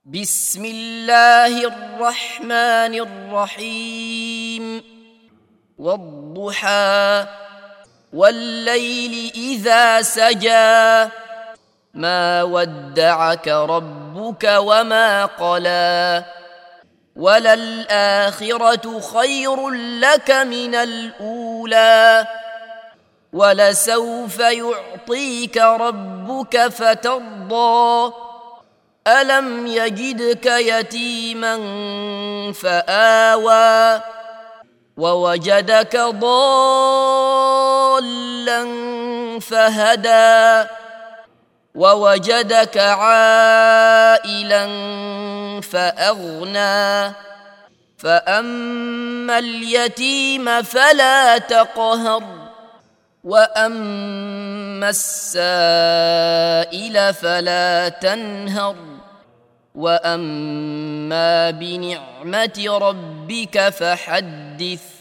بسم الله الرحمن الرحيم والضحى والليل إذا سجى ما ودعك ربك وما قلى وللآخرة خير لك من الأولى ولسوف يعطيك ربك فترضى ألم يجدك يتيما فآوى ووجدك ضالا فهدى ووجدك عائلا فأغنى فأما اليتيم فلا تقهر وأما السائل فلا تنهر وأما بنعمة ربك فحدث